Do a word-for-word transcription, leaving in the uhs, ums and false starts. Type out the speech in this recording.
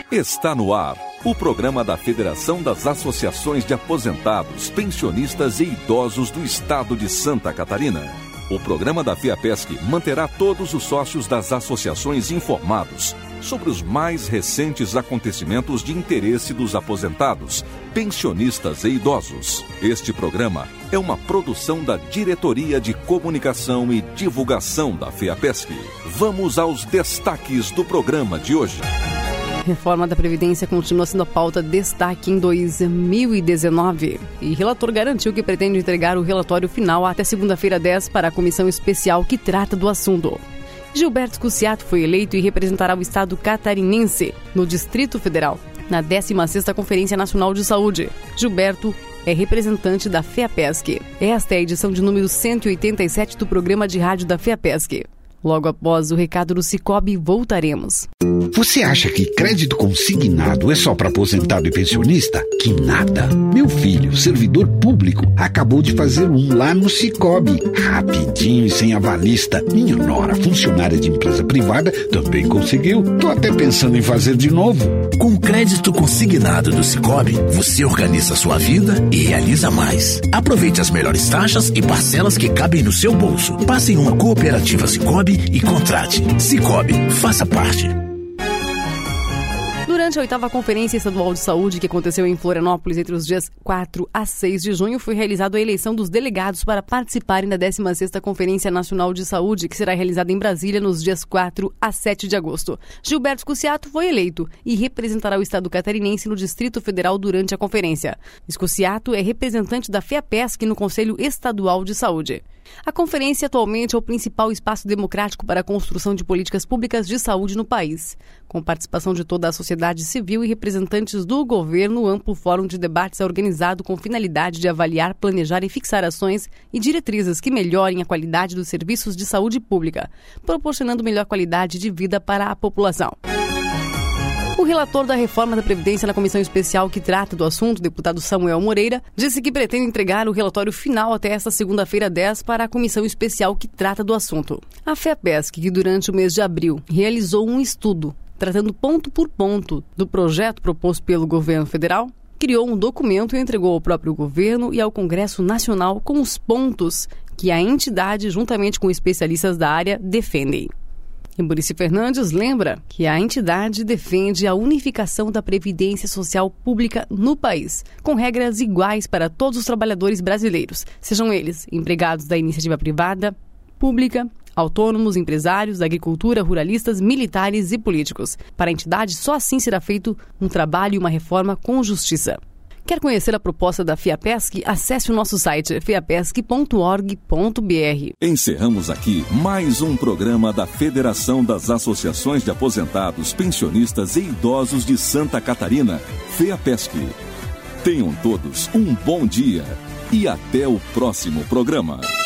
Está no ar o programa da Federação das Associações de Aposentados, Pensionistas e Idosos do Estado de Santa Catarina. O programa da FIAPESC manterá todos os sócios das associações informados sobre os mais recentes acontecimentos de interesse dos aposentados, pensionistas e idosos. Este programa é uma produção da Diretoria de Comunicação e Divulgação da FIAPESC. Vamos aos destaques do programa de hoje. Reforma da Previdência continua sendo a pauta destaque em dois mil e dezenove. E relator garantiu que pretende entregar o relatório final até segunda-feira dez para a comissão especial que trata do assunto. Gilberto Cusciato foi eleito e representará o estado catarinense no Distrito Federal, na décima sexta Conferência Nacional de Saúde. Gilberto é representante da FIAPESC. Esta é a edição de número cento e oitenta e sete do programa de rádio da FIAPESC. Logo após o recado do Cicobi, voltaremos. Você acha que crédito consignado é só para aposentado e pensionista? Que nada! Meu filho, servidor público, acabou de fazer um lá no Cicobi. Rapidinho e sem avalista. Minha nora, funcionária de empresa privada, também conseguiu. Tô até pensando em fazer de novo. Com crédito consignado do Cicobi, você organiza sua vida e realiza mais. Aproveite as melhores taxas e parcelas que cabem no seu bolso. Passe em uma cooperativa Cicobi e contrate. Cicobi, faça parte. Durante a oitava Conferência Estadual de Saúde, que aconteceu em Florianópolis entre os dias quatro a seis de junho, foi realizada a eleição dos delegados para participarem da décima sexta Conferência Nacional de Saúde, que será realizada em Brasília nos dias quatro a sete de agosto. Gilberto Cusciato foi eleito e representará o estado catarinense no Distrito Federal durante a conferência. Cusciato é representante da FIAPESC no Conselho Estadual de Saúde. A conferência atualmente é o principal espaço democrático para a construção de políticas públicas de saúde no país. Com participação de toda a sociedade civil e representantes do governo, o amplo fórum de debates é organizado com finalidade de avaliar, planejar e fixar ações e diretrizes que melhorem a qualidade dos serviços de saúde pública, proporcionando melhor qualidade de vida para a população. O relator da reforma da Previdência na comissão especial que trata do assunto, deputado Samuel Moreira, disse que pretende entregar o relatório final até esta segunda-feira dez para a comissão especial que trata do assunto. A FIAPESC, que durante o mês de abril realizou um estudo tratando ponto por ponto do projeto proposto pelo governo federal, criou um documento e entregou ao próprio governo e ao Congresso Nacional com os pontos que a entidade, juntamente com especialistas da área, defendem. E Muricy Fernandes lembra que a entidade defende a unificação da Previdência Social Pública no país, com regras iguais para todos os trabalhadores brasileiros, sejam eles empregados da iniciativa privada, pública, autônomos, empresários, da agricultura, ruralistas, militares e políticos. Para a entidade, só assim será feito um trabalho e uma reforma com justiça. Quer conhecer a proposta da FIAPESC? Acesse o nosso site fiapesc ponto org ponto br. Encerramos aqui mais um programa da Federação das Associações de Aposentados, Pensionistas e Idosos de Santa Catarina, FIAPESC. Tenham todos um bom dia e até o próximo programa.